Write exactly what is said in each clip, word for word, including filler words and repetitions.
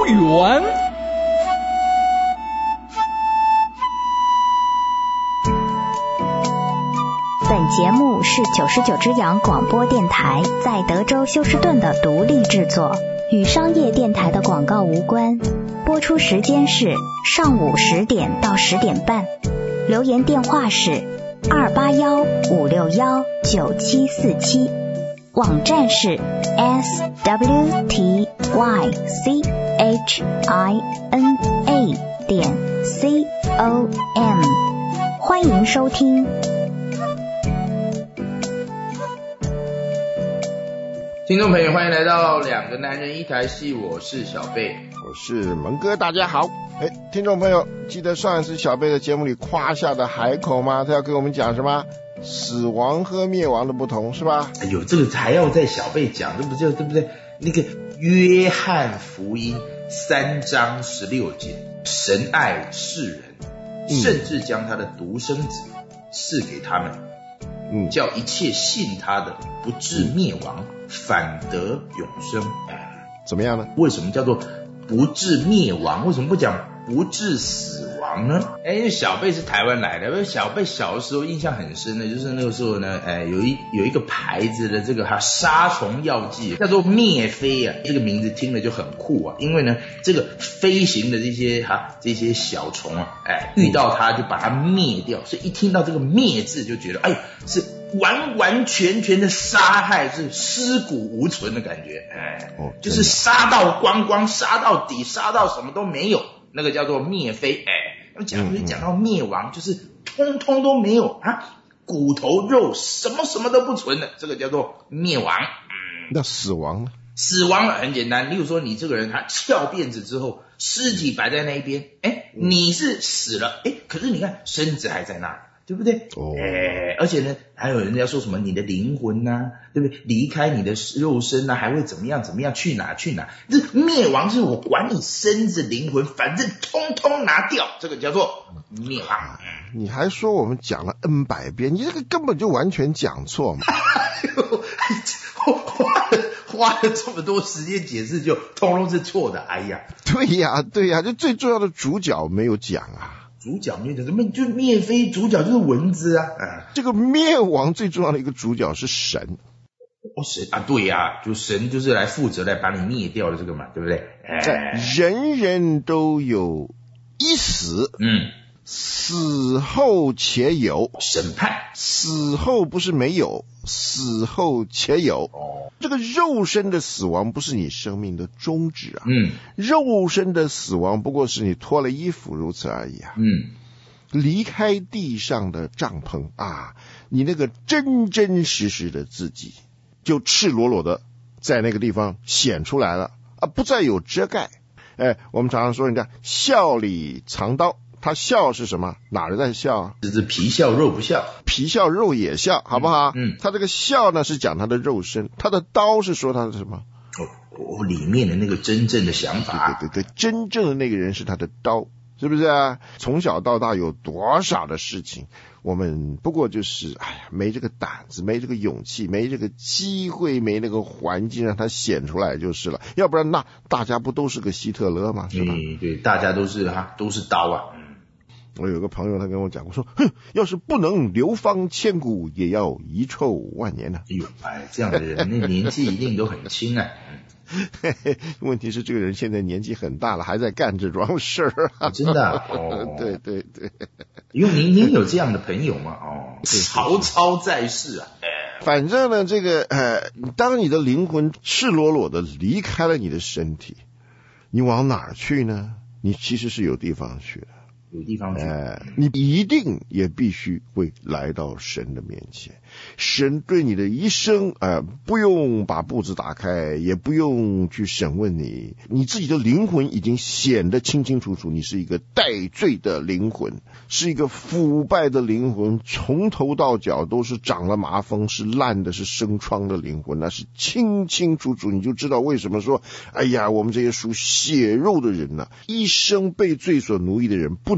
园。 本节目是九十九只羊广播电台在德州休斯顿的独立制作，与商业电台的广告无关。播出时间是上午十点到十点半。留言电话是二八幺五六幺九七四七，网站是 s w t y c h i n a 点 c o m， 欢迎收听。 听众朋友，欢迎来到两个男人一台戏，我是小贝， 我是蒙哥，大家好。哎，听众朋友，记得上一次小贝的节目里夸下的海口吗？他要跟我们讲什么？死亡和灭亡的不同，是吧？ 哎呦，这个还要在小贝讲，对不对？对不对？那个约翰福音三章十六节，神爱世人， 嗯、 甚至将他的独生子赐给他们，嗯，叫一切信他的不至灭亡，嗯、反得永生。 怎么样呢？ 为什么叫做不至灭亡？为什么不讲不致死亡呢？哎，因为小贝是台湾来的，因为小贝小的时候印象很深的，就是那个时候呢，哎，有一有一个牌子的这个哈杀虫药剂叫做灭飞啊，这个名字听了就很酷啊，因为呢，这个飞行的这些哈这些小虫啊，哎，遇到它就把它灭掉，所以一听到这个灭字就觉得，哎，是完完全全的杀害，是尸骨无存的感觉，哎，哦，就是杀到光光，杀到底，杀到什么都没有。那个叫做灭飞，哎，那讲讲到灭亡，就是通通都没有啊，骨头肉什么什么都不存的，这个叫做灭亡。嗯， 那死亡呢？ 死亡了很简单，例如说你这个人他翘辫子之后，尸体摆在那一边，哎，你是死了，哎，可是你看身子还在那儿。对不对？哦，哎，而且呢，还有人家说什么你的灵魂呐、啊，对不对？离开你的肉身呐、啊，还会怎么样怎么样？去哪去哪？这灭亡是我管你身子灵魂，反正通通拿掉，这个叫做灭亡。 你还说我们讲了 N 百遍，你这个根本就完全讲错嘛！ 哎呦，花了花了这么多时间解释，就通通是错的。哎呀， 对呀对呀，就最重要的主角没有讲啊。 主角灭的，怎么就灭飞？主角就是蚊子啊！啊这个灭亡最重要的一个主角是神。 哦，神啊，对呀、啊，就神就是来负责来把你灭掉的这个嘛，对不对？ 哎，人人都有一死， 嗯， 死后且有审判， 死后不是没有，死后且有。哦，这个肉身的死亡不是你生命的终止啊， 嗯， 肉身的死亡不过是你脱了衣服如此而已啊， 嗯， 离开地上的帐篷啊，你那个真真实实的自己就赤裸裸的在那个地方显出来了啊，不再有遮盖。哎，我们常常说人家笑里藏刀。他笑是什么？哪儿在笑啊？ 就是皮笑肉不笑， 皮笑肉也笑，好不好？ 嗯， 他这个笑呢是讲他的肉身，他的刀是说他的什么？ 哦，哦，里面的那个真正的想法， 对对对，真正的那个人是他的刀，是不是啊？从小到大有多少的事情，我们不过就是哎呀，没这个胆子，没这个勇气，没这个机会，没那个环境让他显出来就是了。要不然那大家不都是个希特勒吗？是吧？ 嗯，对，大家都是哈，都是刀啊。 我有个朋友他跟我讲过说，哼，要是不能流芳千古，也要遗臭万年呢、啊。 哎呦，哎，这样的人那年纪一定都很轻啊。 问题是这个人现在年纪很大了，还在干这桩事儿、啊哦、真的、啊、哦， 对对对， 因为您您有这样的朋友吗？哦，曹操在世啊。 反正呢，这个呃，当你的灵魂赤裸裸的离开了你的身体，你往哪儿去呢？你其实是有地方去的。 有地方去， 呃，你一定也必须会来到神的面前。神对你的一生，呃，不用把簿子打开，也不用去审问你，你自己的灵魂已经显得清清楚楚，你是一个带罪的灵魂，是一个腐败的灵魂，从头到脚都是长了麻风，是烂的，是生疮的灵魂，那是清清楚楚，你就知道为什么说，哎呀，我们这些属血肉的人呢、啊，一生被罪所奴役的人，不能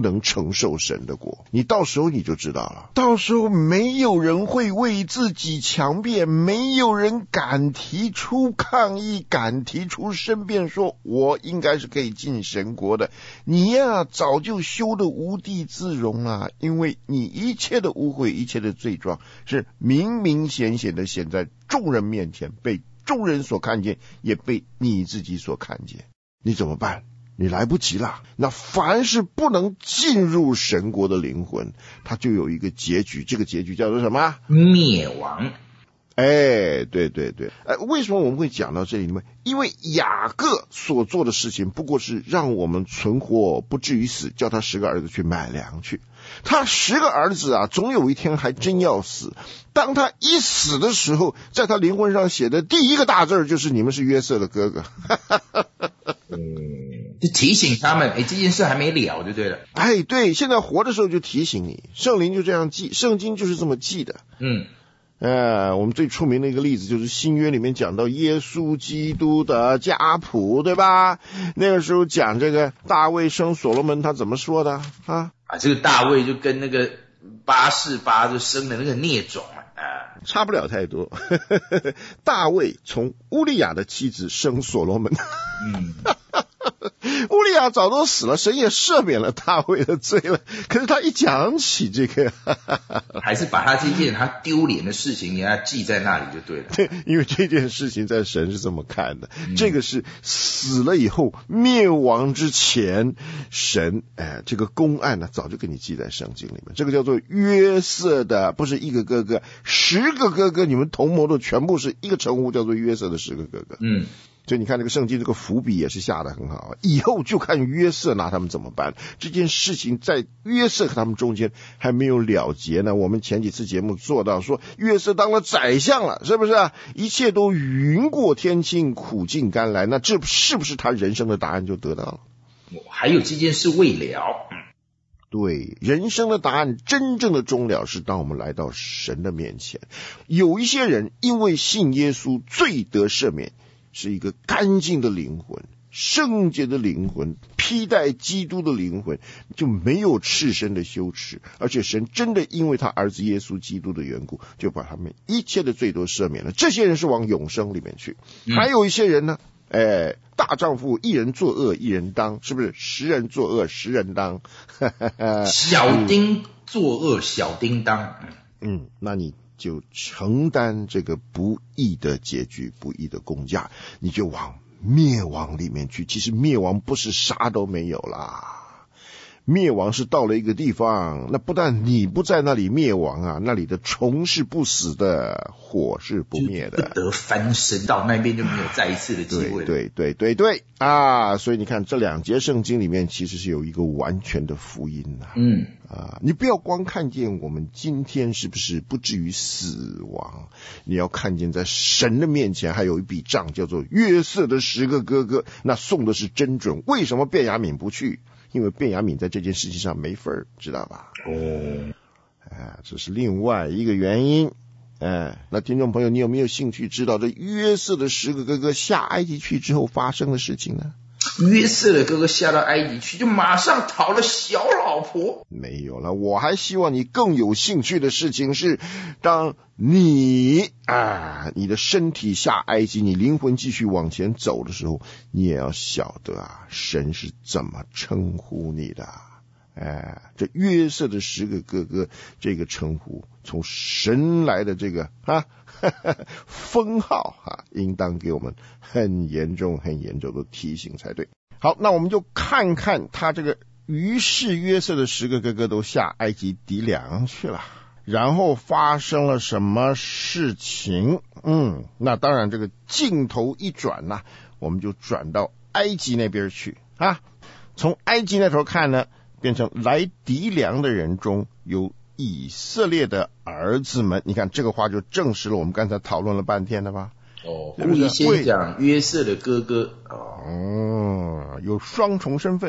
能承受神的国。你到时候你就知道了，到时候没有人会为自己强辩，没有人敢提出抗议，敢提出申辩说我应该是可以进神国的。你呀、啊、早就修得无地自容了，因为你一切的污秽，一切的罪状是明明显显的显在众人面前，被众人所看见，也被你自己所看见。你怎么办？你来不及了。那凡是不能进入神国的灵魂，它就有一个结局，这个结局叫做什么？ 灭亡。 哎，对对对，哎，为什么我们会讲到这里呢？因为雅各所做的事情不过是让我们存活不至于死，叫他十个儿子去买粮去。他十个儿子啊，总有一天还真要死。当他一死的时候，在他灵魂上写的第一个大字就是你们是约瑟的哥哥。 嗯，就提醒他们，哎，这件事还没了就对了。 哎，对，现在活的时候就提醒你，圣灵就这样记，圣经就是这么记的。 嗯。 呃，我们最出名的一个例子就是新约里面讲到耶稣基督的家谱，对吧？那个时候讲这个大卫生所罗门，他怎么说的啊？ 啊，这个大卫就跟那个八世巴就生的那个孽种啊， 差不了太多。大卫从乌利亚的妻子生所罗门。 嗯。 乌利亚早都死了，神也赦免了大卫的罪了。可是他一讲起这个， 还是把他这件他丢脸的事情给他记在那里就对了。 对，因为这件事情在神是这么看的， 嗯、 这个是死了以后灭亡之前，神哎这个公案呢早就给你记在圣经里面。这个叫做约瑟的，不是一个哥哥，十个哥哥，你们同谋的全部是一个称呼，叫做约瑟的十个哥哥。 嗯。 所以你看这个圣经这个伏笔也是下得很好，以后就看约瑟拿他们怎么办。这件事情在约瑟和他们中间还没有了结呢。我们前几次节目做到说约瑟当了宰相了，是不是啊？一切都云过天晴，苦尽甘来，那这是不是他人生的答案就得到了？ 还有这件事未了。 对，人生的答案真正的终了是当我们来到神的面前。有一些人因为信耶稣罪得赦免，是一个干净的灵魂，圣洁的灵魂，披戴基督的灵魂，就没有赤身的羞耻，而且神真的因为他儿子耶稣基督的缘故，就把他们一切的罪都赦免了。这些人是往永生里面去。嗯、还有一些人呢，哎，大丈夫一人作恶一人当，是不是？十人作恶十人当。 小丁作恶小丁当。 嗯，那你就承担这个不义的结局，不义的公价，你就往灭亡里面去。其实灭亡不是啥都没有啦，灭亡是到了一个地方，那不但你不在那里灭亡啊，那里的虫是不死的，火是不灭的， 不得翻身，到那边就没有再一次的机会了。 对对对对对啊！所以你看这两节圣经里面其实是有一个完全的福音啊。 嗯啊，你不要光看见我们今天是不是不至于死亡，你要看见在神的面前还有一笔账，叫做约瑟的十个哥哥，那送的是真准。为什么便雅悯不去？因为便雅悯在这件事情上没份，知道吧？ 哦， 哎，这是另外一个原因。哎，那听众朋友，你有没有兴趣知道这约瑟的十个哥哥下埃及去之后发生的事情呢？ 约瑟的哥哥下到埃及去，就马上讨了小老婆。 没有了，我还希望你更有兴趣的事情是，当你啊，你的身体下埃及，你灵魂继续往前走的时候，你也要晓得啊，神是怎么称呼你的。哎，这约瑟的十个哥哥这个称呼，从神来的这个啊呵呵封号啊，应当给我们很严重很严重的提醒才对。好，那我们就看看他这个于是约瑟的十个哥哥都下埃及籴粮去了，然后发生了什么事情？嗯，那当然这个镜头一转呢、啊，我们就转到埃及那边去啊。从埃及那头看呢，变成来籴粮的人中有以色列的儿子们。你看这个话就证实了我们刚才讨论了半天了吧？ 哦，故意先讲约瑟的哥哥。 哦，有双重身份，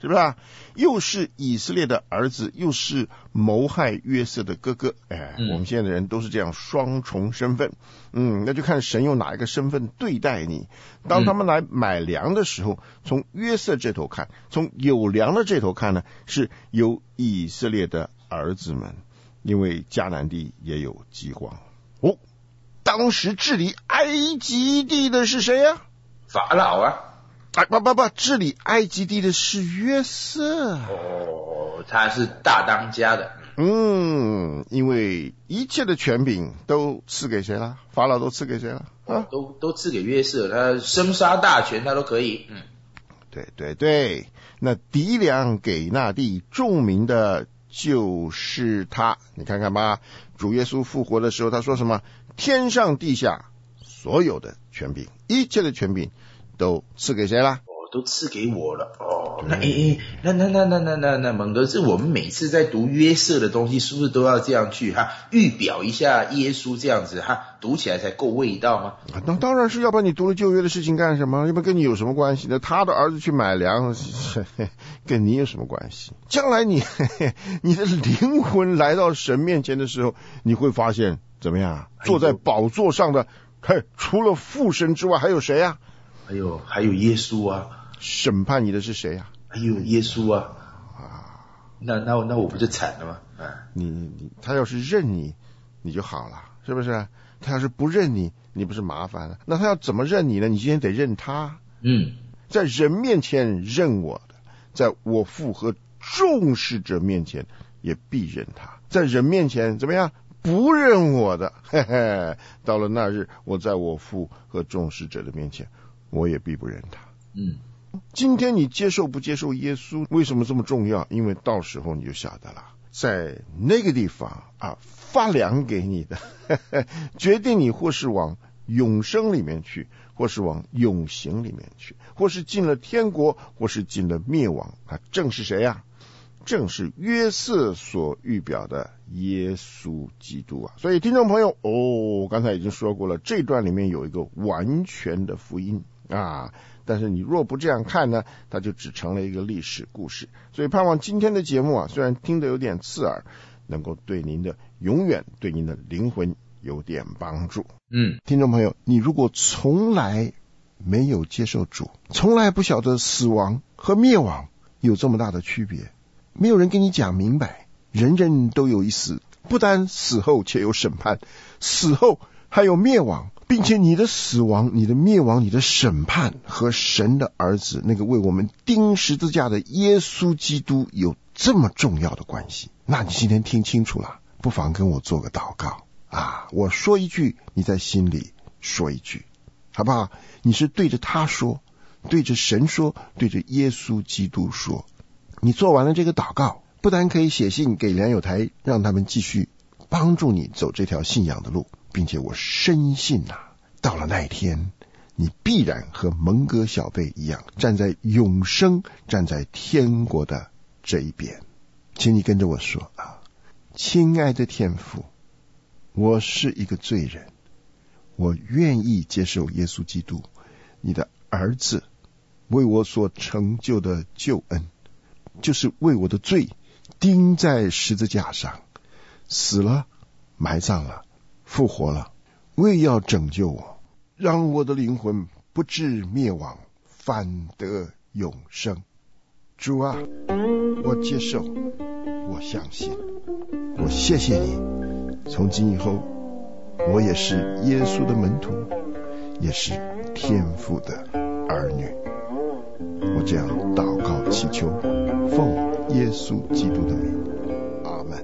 是不是啊？又是以色列的儿子，又是谋害约瑟的哥哥。哎，嗯、我们现在的人都是这样双重身份。嗯，那就看神用哪一个身份对待你。当他们来买粮的时候，从约瑟这头看，从有粮的这头看呢，是有以色列的儿子们，因为迦南地也有饥荒。哦，当时治理埃及地的是谁呀、啊？ 法老啊。 啊不不不，治理埃及地的是约瑟。 哦，他是大当家的。 嗯，因为一切的权柄都赐给谁了？法老都赐给谁了？啊， 都都赐给约瑟，他生杀大权他都可以。嗯， 对对对，那敌粮给那地众民的就是他。你看看吧，主耶稣复活的时候，他说什么？天上地下所有的权柄，一切的权柄。都赐给谁啦？ 哦，都赐给我了。哦，那诶诶，那那那那那那那蒙哥，是我们每次在读约瑟的东西，是不是都要这样去哈预表一下耶稣，这样子哈读起来才够味道吗？ 啊，那当然是，要不然你读了旧约的事情干什么？要不然跟你有什么关系呢？他的儿子去买粮，跟你有什么关系？将来你你的灵魂来到神面前的时候，你会发现怎么样？坐在宝座上的，嘿，除了父神之外，还有谁呀、啊？ 还有还有耶稣啊！ 审判你的是谁啊？ 还有耶稣啊！啊，那那那我不就惨了吗？啊， 你你他要是认你，你就好了，是不是？他要是不认你，你不是麻烦了？那他要怎么认你呢？你今天得认他。 嗯， 在人面前认我的，在我父和众使者面前也必认他。在人面前怎么样？不认我的，嘿嘿，到了那日，我在我父和众使者的面前。我也必不认他。 嗯， 今天你接受不接受耶稣，为什么这么重要？因为到时候你就晓得了，在那个地方啊，发粮给你的，呵呵，决定你或是往永生里面去，或是往永刑里面去，或是进了天国，或是进了灭亡啊，正是谁呀、啊？正是约瑟所预表的耶稣基督啊！所以听众朋友，哦，刚才已经说过了，这段里面有一个完全的福音啊，但是你若不这样看呢，它就只成了一个历史故事。所以盼望今天的节目啊，虽然听得有点刺耳，能够对您的永远对您的灵魂有点帮助。 嗯， 听众朋友，你如果从来没有接受主，从来不晓得死亡和灭亡有这么大的区别，没有人跟你讲明白，人人都有一死，不但死后且有审判，死后还有灭亡，并且你的死亡、你的灭亡、你的审判和神的儿子那个为我们钉十字架的耶稣基督有这么重要的关系。那你今天听清楚了，不妨跟我做个祷告啊！我说一句，你在心里说一句，好不好？你是对着他说，对着神说，对着耶稣基督说。你做完了这个祷告，不但可以写信给良友台，让他们继续帮助你走这条信仰的路，并且我深信啊，到了那一天，你必然和蒙哥小贝一样，站在永生，站在天国的这一边。请你跟着我说啊，亲爱的天父，我是一个罪人，我愿意接受耶稣基督，你的儿子为我所成就的救恩，就是为我的罪钉在十字架上，死了，埋葬了，复活了，为要拯救我，让我的灵魂不至灭亡，反得永生。主啊，我接受，我相信，我谢谢你，从今以后我也是耶稣的门徒，也是天父的儿女。我这样祷告祈求，奉耶稣基督的名，阿们。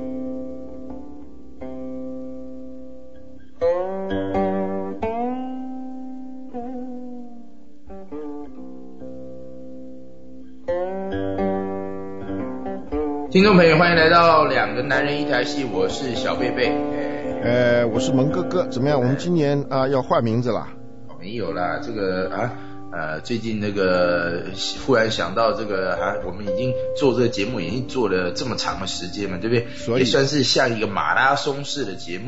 听众朋友，欢迎来到两个男人一台戏，我是小贝贝。 呃，我是蒙哥哥，怎么样？我们今年啊要换名字啦？ 没有啦，这个啊。呃，最近那个忽然想到这个啊，我们已经做这个节目已经做了这么长的时间嘛，对不对？ 所以也算是像一个马拉松式的节目啊。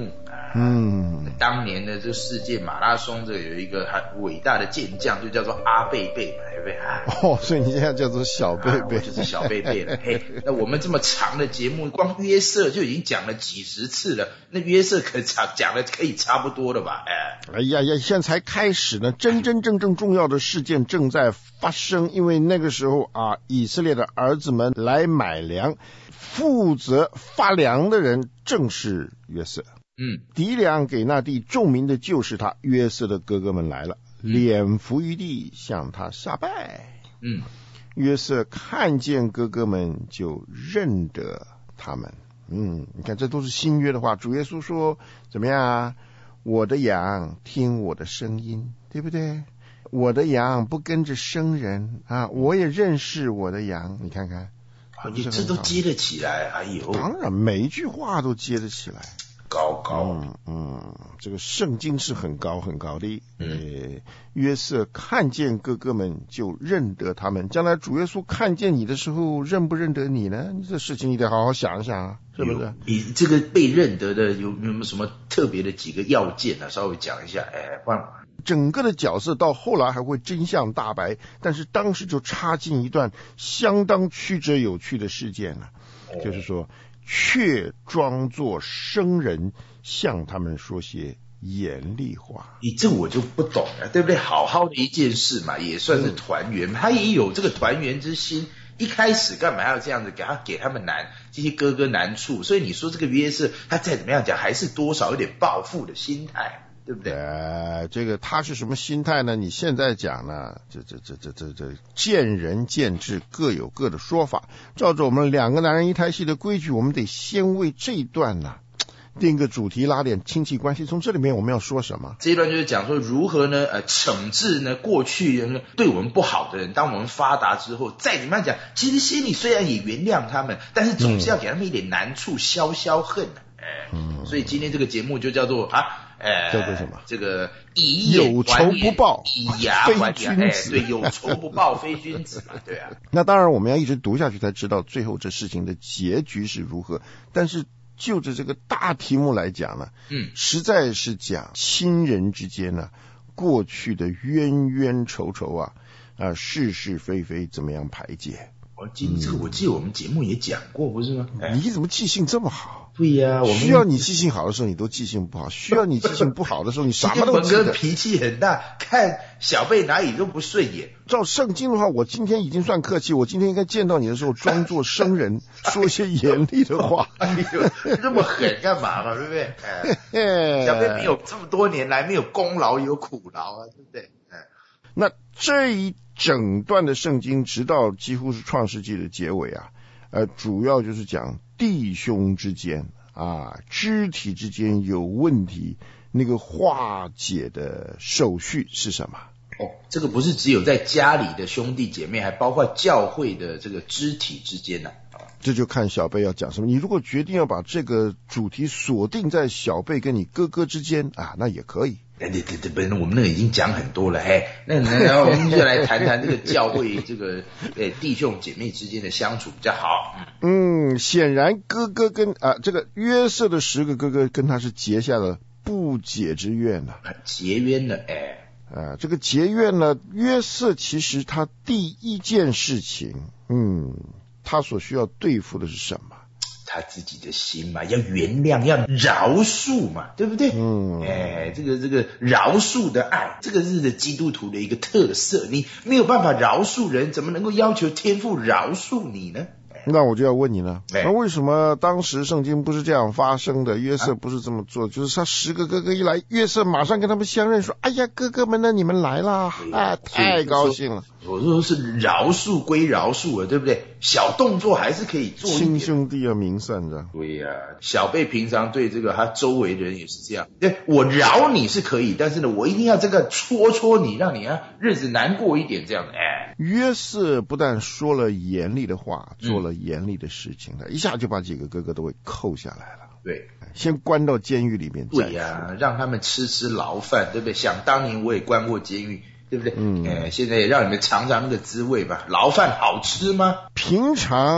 嗯， 当年的这世界马拉松这有一个很伟大的健将，就叫做阿贝贝嘛，对不对啊？ 哦，所以你现在叫做小贝贝， 啊、就是小贝贝了。嘿，那我们这么长的节目，光约瑟就已经讲了几十次了，那约瑟可讲讲的可以差不多了吧？哎， 哎呀呀，现在才开始呢，真真正正重要的事件正在发生，因为那个时候啊，以色列的儿子们来买粮，负责发粮的人正是约瑟。 嗯， 敌粮给那地众民的就是他，约瑟的哥哥们来了，脸伏于地向他下拜。 嗯， 约瑟看见哥哥们就认得他们。嗯，你看这都是新约的话，主耶稣说怎么样啊？我的羊听我的声音，对不对？我的羊不跟着生人啊，我也认识我的羊，你看看， 你这都接得起来，哎呦， 当然每一句话都接得起来。 高高， 嗯嗯，这个圣经是很高很高的。 嗯， 呃，约瑟看见哥哥们就认得他们，将来主耶稣看见你的时候，认不认得你呢？你这事情你得好好想一想啊，是不是？ 你这个被认得的有没有什么特别的几个要件啊？稍微讲一下，哎，换。 整个的角色到后来还会真相大白，但是当时就插进一段相当曲折有趣的事件了，哦、就是说。却装作生人，向他们说些严厉话。 你这我就不懂了，对不对？好好的一件事嘛，也算是团圆，嗯、他也有这个团圆之心。一开始干嘛要这样子给他给他们难这些哥哥难处？所以你说这个约瑟，他再怎么样讲，还是多少有点报复的心态。对不对？ 呃，这个他是什么心态呢？你现在讲呢，这这这这这这见仁见智，各有各的说法。照着我们两个男人一台戏的规矩，我们得先为这一段呢定个主题，拉点亲戚关系。从这里面我们要说什么？ 这一段就是讲说如何呢？呃，惩治呢过去呢对我们不好的人。当我们发达之后，再怎么样讲，其实心里虽然也原谅他们，但是总是要给他们一点难处，消消恨。哎、嗯，所以今天这个节目就叫做啊。呃， 叫做什么？ 这个以眼有仇不报， 以牙还牙。哎，对，有仇不报非君子嘛，对啊。 那当然，我们要一直读下去才知道最后这事情的结局是如何。但是就着这个大题目来讲呢， 嗯， 实在是讲亲人之间呢，过去的冤冤仇仇啊，啊，是是非非怎么样排解？ 我记得这个，我记得我们节目也讲过，不是吗？ 哎、你怎么记性这么好？ 对呀、啊，我们需要你记性好的时候，你都记性不好；需要你记性不好的时候，你什么都记得。 脾气很大，看小贝哪里都不顺眼。 照圣经的话，我今天已经算客气，我今天应该见到你的时候装作生人，说些严厉的话。 哎呦，这么狠干嘛嘛？对不对？哎、小贝没有这么多年来没有功劳有苦劳啊，对不对？哎、 那这一整段的圣经，直到几乎是创世纪的结尾啊，呃，主要就是讲弟兄之间啊，肢体之间有问题，那个化解的手续是什么？ 哦，这个不是只有在家里的兄弟姐妹，还包括教会的这个肢体之间呢、啊。 这就看小贝要讲什么。你如果决定要把这个主题锁定在小贝跟你哥哥之间啊，那也可以。 对对对对，不，我们那个已经讲很多了，嘿，那然后我们就来谈谈这个教会这个呃弟兄姐妹之间的相处比较好。 嗯，显然哥哥跟啊这个约瑟的十个哥哥跟他是结下了不解之怨了、啊， 结冤了，哎， 啊，这个结怨呢，约瑟其实他第一件事情，嗯，他所需要对付的是什么？ 他自己的心嘛，要原谅，要饶恕嘛，对不对？ 嗯， 哎，这个这个饶恕的爱，这个是基督徒的一个特色。你没有办法饶恕人，怎么能够要求天父饶恕你呢？ 那我就要问你了， 哎、 那为什么当时圣经不是这样发生的？约瑟不是这么做，啊、就是他十个哥哥一来，约瑟马上跟他们相认，说：“哎呀，哥哥们呢，你们来啦！啊，太高兴了。” 我说是饶恕归饶恕了，对不对？小动作还是可以做一点。 亲兄弟要明算着。 对呀、啊，小贝平常对这个他周围的人也是这样。对，我饶你是可以，但是呢，我一定要这个戳戳你，让你啊日子难过一点，这样的。哎， 约瑟不但说了严厉的话，做了严厉的事情，他、嗯、一下就把几个哥哥都给扣下来了。 对， 先关到监狱里面。 对呀、啊，让他们吃吃牢饭，对不对？想当年我也关过监狱。对不对？嗯，哎，现在也让你们尝尝那个滋味吧。牢饭好吃吗？ 平常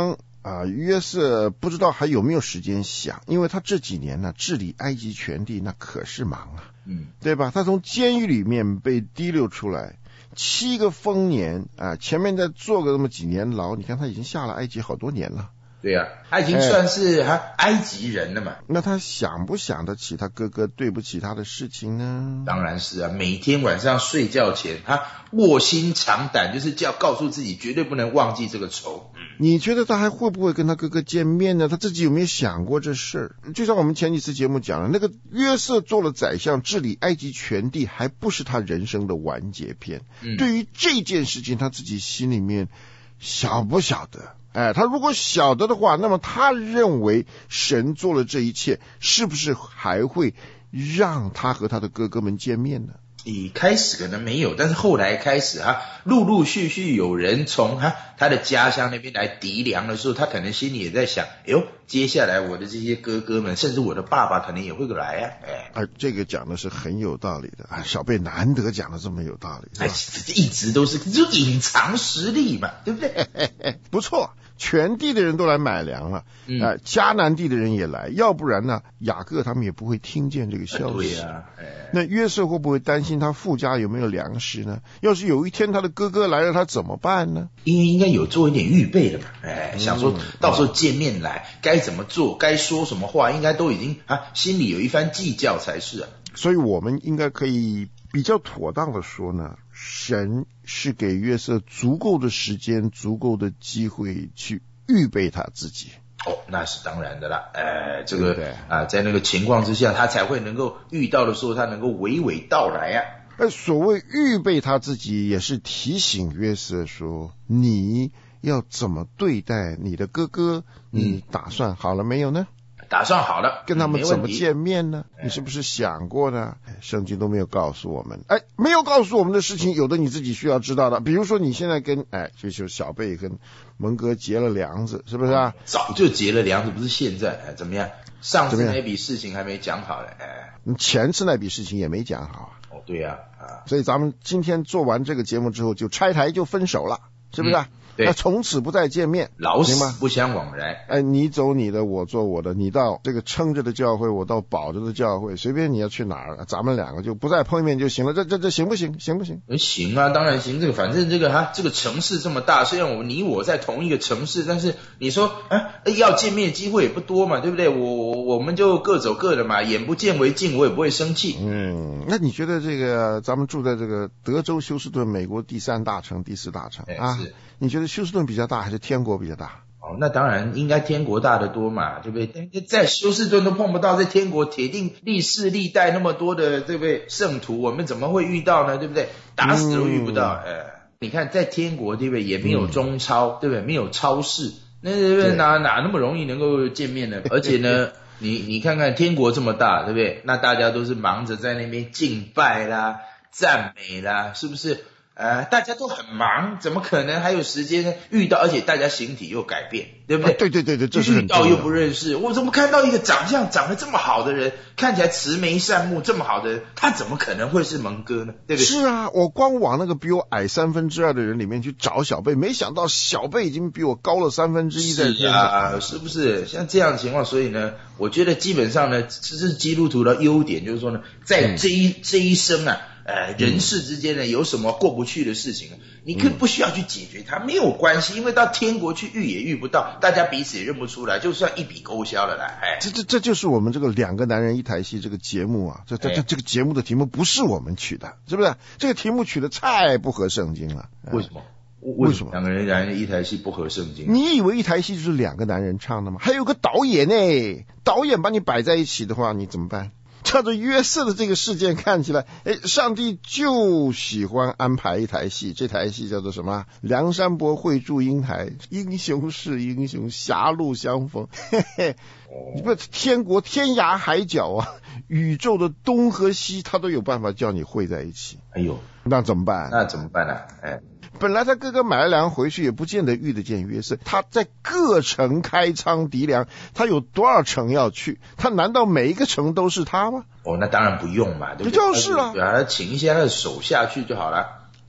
啊，约瑟不知道还有没有时间想，因为他这几年呢治理埃及全地那可是忙啊， 嗯， 对吧？他从监狱里面被提溜出来，七个丰年啊，前面再坐个那么几年牢，你看他已经下了埃及好多年了。 对啊，他已经算是哈、哎、埃及人了嘛。 那他想不想得起他哥哥对不起他的事情呢？ 当然是啊，每天晚上睡觉前，他卧薪尝胆，就是叫告诉自己绝对不能忘记这个仇。嗯， 你觉得他还会不会跟他哥哥见面呢？他自己有没有想过这事儿？就像我们前几次节目讲的，那个约瑟做了宰相，治理埃及全地，还不是他人生的完结篇。嗯，对于这件事情，他自己心里面晓不晓得？哎，他如果晓得的话，那么他认为神做了这一切，是不是还会让他和他的哥哥们见面呢？ 一开始可能没有，但是后来开始啊，陆陆续续有人从他他的家乡那边来籴粮的时候，他可能心里也在想，哎呦，接下来我的这些哥哥们，甚至我的爸爸可能也会来啊。哎， 啊，这个讲的是很有道理的啊，小贝难得讲的这么有道理， 哎，一直都是就隐藏实力嘛，对不对？ 不错。全地的人都来买粮了，嗯、呃，迦南地的人也来，要不然呢，雅各他们也不会听见这个消息。 对啊，哎、 那约瑟会不会担心他父家有没有粮食呢？要是有一天他的哥哥来了，他怎么办呢？ 因为应该有做一点预备的嘛，哎，想说到时候见面来、嗯、该怎么做，该说什么话，应该都已经啊心里有一番计较才是啊。 所以我们应该可以比较妥当的说呢，神是给约瑟足够的时间，足够的机会去预备他自己。 哦，那是当然的啦，呃，这个对啊，在那个情况之下，他才会能够遇到的时候，他能够娓娓道来呀、啊。 而所谓预备他自己，也是提醒约瑟说，你要怎么对待你的哥哥，你打算好了没有呢？ 打算好了， 跟他们怎么见面呢？你是不是想过呢？圣经都没有告诉我们，哎，没有告诉我们的事情，有的你自己需要知道的。比如说你现在跟哎，就是小贝跟蒙哥结了梁子，是不是啊？ 早就结了梁子，不是现在。哎，怎么样？上次那笔事情还没讲好嘞，哎， 前次那笔事情也没讲好啊。 哦，对呀、啊，啊， 所以咱们今天做完这个节目之后，就拆台就分手了，是不是啊？嗯， 对， 那从此不再见面， 老死不相往来。 哎，你走你的，我做我的，你到这个撑着的教会，我到保着的教会，随便你要去哪儿，咱们两个就不再碰面就行了。这这这行不行？行不行？ 行啊，当然行。这个反正这个哈，这个城市这么大，虽然我们你我在同一个城市，但是你说啊，要见面的机会也不多嘛，对不对？我我我们就各走各的嘛，眼不见为净，我也不会生气。 嗯，那你觉得这个咱们住在这个德州休斯顿，美国第三大城、第四大城啊？ 是。 你觉得休斯顿比较大还是天国比较大？ 哦，那当然应该天国大得多嘛，对不对？在休斯顿都碰不到，在天国铁定历世历代那么多的对不对圣徒，我们怎么会遇到呢？对不对？打死都遇不到。嗯、呃，你看在天国对不对，也没有中超，嗯、对不对？没有超市，那对不对？哪哪那么容易能够见面呢？而且呢，你你看看天国这么大，对不对？那大家都是忙着在那边敬拜啦、赞美啦，是不是？呃，大家都很忙，怎么可能还有时间呢？遇到，而且大家形体又改变，对不对？ 啊、对对对对，这是遇到又不认识，我怎么看到一个长相长得这么好的人，看起来慈眉善目这么好的人，他怎么可能会是蒙哥呢？对不对？ 是啊，我光往那个比我矮三分之二的人里面去找小贝，没想到小贝已经比我高了三分之一在天上。 是啊，是不是？像这样的情况，所以呢，我觉得基本上呢，这是基督徒的优点，就是说呢，在这一、嗯、这一生啊。呃，人世之间呢，有什么过不去的事情，你可以不需要去解决它，没有关系，因为到天国去遇也遇不到，大家彼此也认不出来，就算一笔勾销了啦。哎， 这这这就是我们这个两个男人一台戏这个节目啊，这这这这个节目的题目不是我们取的，是不是？这个题目取的太不合圣经了。 为什么？ 为什么两个人男人一台戏不合圣经？ 你以为一台戏就是两个男人唱的吗？还有个导演呢，导演把你摆在一起的话，你怎么办？照着约瑟的这个事件看起来，哎，上帝就喜欢安排一台戏，这台戏叫做什么？梁山伯会祝英台，英雄是英雄，狭路相逢。嘿嘿，你不天国天涯海角啊，宇宙的东和西，他都有办法叫你汇在一起。 哎呦， 那怎么办？ 那怎么办呢、啊？哎。 本来他哥哥买了粮回去也不见得遇得见约瑟，他在各城开仓籴粮，他有多少城要去？他难道每一个城都是他吗？ 哦，那当然不用嘛，对不对？ 就是啊， 对啊，他请一些他的手下去就好了。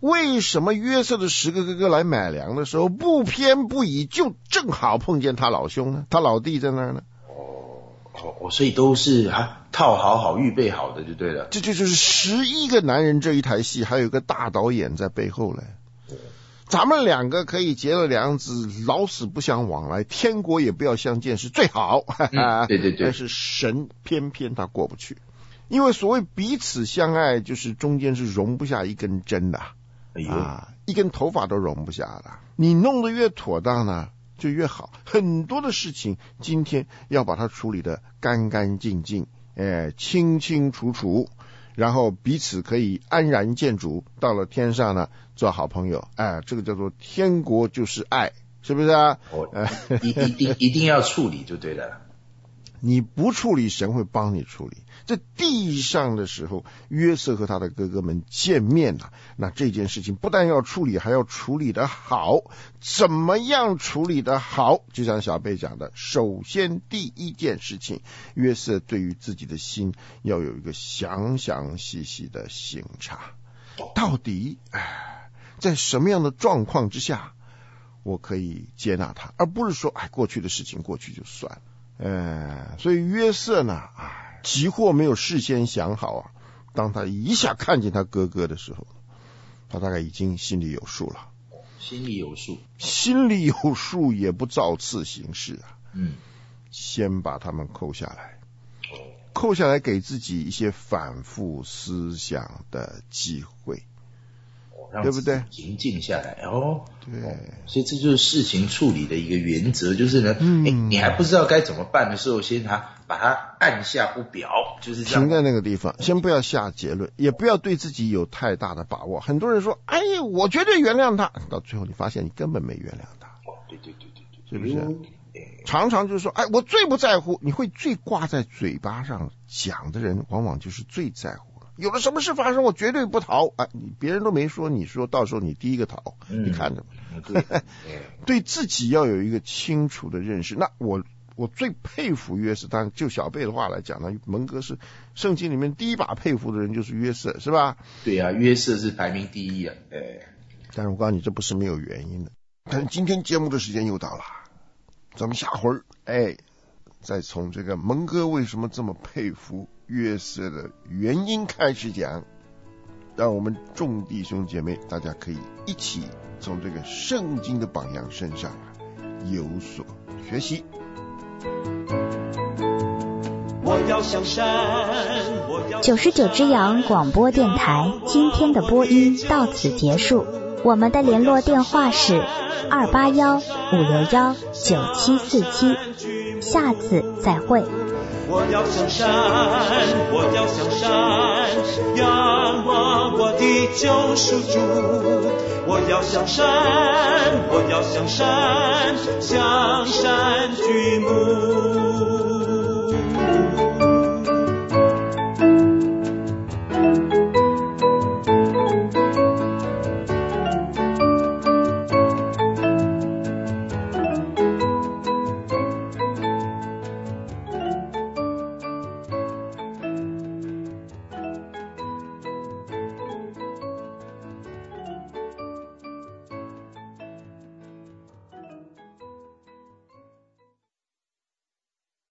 为什么约瑟的十个哥哥来买粮的时候不偏不倚，就正好碰见他老兄呢？他老弟在那儿呢？ 哦哦，所以都是啊套好好预备好的就对了。 这就就是十一个男人这一台戏，还有个大导演在背后嘞。咱们两个可以结了梁子，老死不相往来，天国也不要相见是最好。 嗯、对对对。 但是神偏偏他过不去，因为所谓彼此相爱，就是中间是容不下一根针的。哎呦啊，一根头发都容不下的。你弄得越妥当呢，就越好。很多的事情今天要把它处理得干干净净，哎，清清楚楚，然后彼此可以安然见主，到了天上呢做好朋友。哎，这个叫做天国就是爱，是不是啊？ 哦，一一定一定要处理就对了。 你不处理，神会帮你处理。在地上的时候，约瑟和他的哥哥们见面了，那这件事情不但要处理，还要处理得好。怎么样处理得好？就像小贝讲的，首先第一件事情，约瑟对于自己的心要有一个详详细细的省察，到底哎，在什么样的状况之下我可以接纳他，而不是说哎，过去的事情过去就算了。呃，所以约瑟呢，哎，急或没有事先想好啊。当他一下看见他哥哥的时候，他大概已经心里有数了。 心里有数， 心里有数也不照次行事啊。 嗯， 先把他们扣下来，扣下来给自己一些反复思想的机会。对不对？ 平静下来哦， 对， 所以这就是事情处理的一个原则，就是呢，嗯、你还不知道该怎么办的时候，先他把它按下不表，就是这样。 停在那个地方，先不要下结论，也不要对自己有太大的把握。很多人说：“哎呀，我绝对原谅他。”到最后你发现你根本没原谅他。 哦，对对对对对， 是不是？嗯、常常就是说：“哎，我最不在乎。”你会最挂在嘴巴上讲的人，往往就是最在乎。有了什么事发生，我绝对不逃。哎，你别人都没说，你说到时候你第一个逃，嗯、你看着吧。对，对自己要有一个清楚的认识。那我我最佩服约瑟，当然就小贝的话来讲呢，蒙哥是圣经里面第一把佩服的人，就是约瑟，是吧？ 对啊，约瑟是排名第一啊。哎， 但是我告诉你，这不是没有原因的。但是今天节目的时间又到了，咱们下回儿哎，再从这个蒙哥为什么这么佩服约瑟的原因开始讲，让我们众弟兄姐妹大家可以一起从这个圣经的榜样身上有所学习。 我要向山，九十九只羊广播电台今天的播音到此结束，我们的联络电话是二八幺五六幺九七四七，下次再会。我要向山，我要向山，仰望我的救赎主。我要向山，我要向山，向山举目。